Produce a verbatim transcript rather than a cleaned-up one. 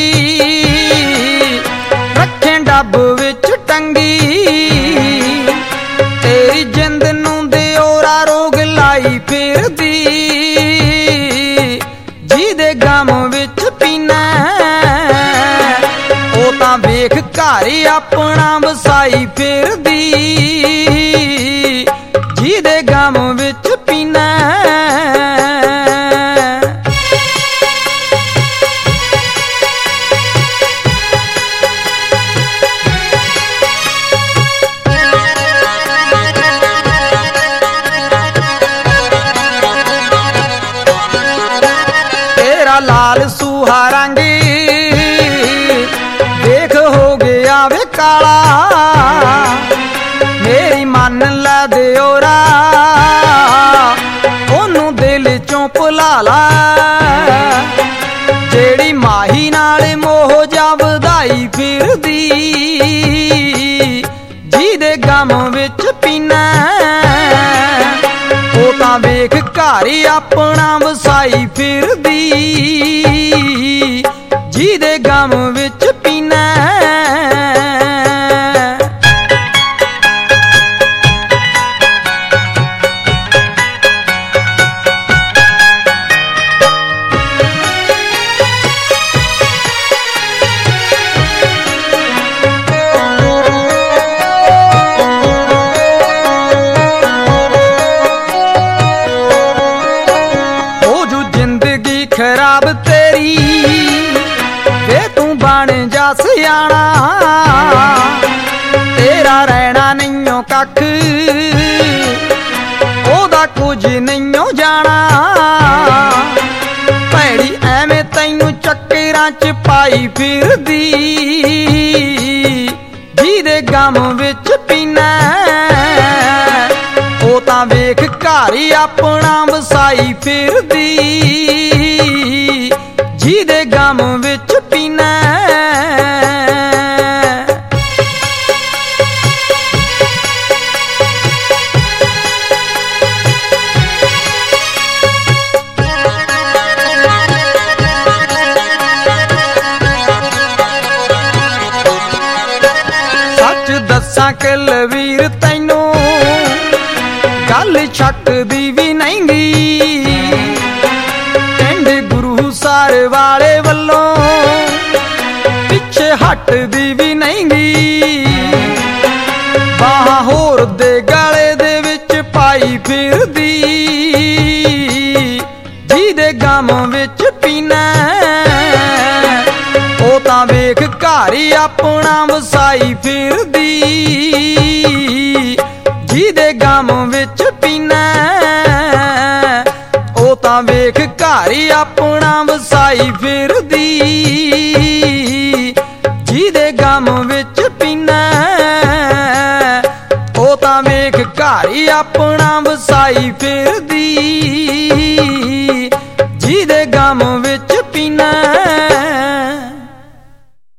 ਰੱਖੇ ਡੱਬ ਵਿੱਚ ਟੰਗੀ। ਤੇਰੀ ਜਿੰਦ ਨੂੰ ਦਿਓਰਾ ਰੋਗ ਲਾਈ ਫਿਰਦੀ, ਜਿਹਦੇ ਗਮ ਵਿੱਚ ਪੀਨਾ ਉਹ ਤਾਂ ਵੇਖ ਘਰ ਆਪਣਾ ਵਸਾਈ ਫਿਰਦੀ, ਜਿਹਦੇ ਗਮ ਵਿੱਚ ਪੀਨਾ। ਤੇਰਾ ਲਾਲ ਸੂਹਾ ਰੰਗ ਦੇਖ ਹੋ ਗਿਆ ਵੇ ਕਾਲਾ, ਮੇਰੀ ਮੰਨ ਲੈ ਦਿਓਰਾ ਉਹਨੂੰ ਦਿਲ ਚੋਂ ਭੁਲਾ ਲਾ। ਜਿਹੜੀ ਮਾਹੀ ਨਾਲ ਮੋਹ ਜਾ ਵਧਾਈ ਫਿਰਦੀ, ਜਿਹਦੇ ਗਮ ਵਿੱਚ ਪੀਨਾ ਉਹ ਤਾਂ ਵੇਖ ਘਰ ਆਪਣਾ ਵਸਾਈ ਫਿਰਦੀ, ਜਿਹਦੇ ਗਮ ਵਿੱਚ ਪੀਨਾ। ਖਰਾਬ ਤੇਰੀ ਵੇ ਤੂੰ ਬਣ ਜਾ ਸਿਆਣਾ, ਤੇਰਾ ਰਹਿਣਾ ਨਹੀਂਓ ਕੱਖ ਉਹਦਾ ਕੁਝ ਨਹੀਂਓ ਜਾਣਾ। ਭੈੜੀ ਐਵੇਂ ਤੈਨੂੰ ਚੱਕਰਾਂ ਚ ਪਾਈ ਫਿਰਦੀ, ਜਿਹਦੇ ਗਮ ਵਿੱਚ ਪੀਨਾ ਉਹ ਤਾਂ ਵੇਖ ਘਰ ਆਪਣਾ ਵਸਾਈ ਫਿਰਦੀ, ਜਿਹਦੇ ਗਮ ਵਿੱਚ ਪੀਨਾ। ਸੱਚ ਦੱਸਾਂ ਕੁਲਵੀਰ ਤੈਨੂੰ ਗੱਲ ਛੱਡਦੀ ਵੀ ਨਹੀਂਗੀ, ਪਿੰਡ ਗੁਰੂਸਰ ਵਾਲੇ ਵੱਲੋਂ ਪਿੱਛੇ ਹਟਦੀ ਵੀ ਨਹੀਂਗੀ। ਬਾਹਾਂ ਹੋਰ ਦੇ ਗਲੇ ਦੇ ਵਿੱਚ ਪਾਈ ਫਿਰਦੀ, ਜਿਹਦੇ ਗਮ ਵਿੱਚ ਪੀਨਾ ਉਹ ਤਾਂ ਵੇਖ ਘਰ ਆਪਣਾ ਵਸਾਈ ਫਿਰਦੀ, ਜਿਹਦੇ ਗਮ ਵਿੱਚ ਪੀਨਾ ਉਹ ਤਾਂ ਵੇਖ ਘਰ ਆਪਣਾ ਵਸਾਈ ਫਿਰਦੀ, ਜਿਹਦੇ ਗਮ ਵਿੱਚ ਪੀਨਾ ਉਹ ਤਾਂ ਵੇਖ ਘਰ ਆਪਣਾ ਵਸਾਈ ਫਿਰਦੀ, ਜਿਹਦੇ ਗਮ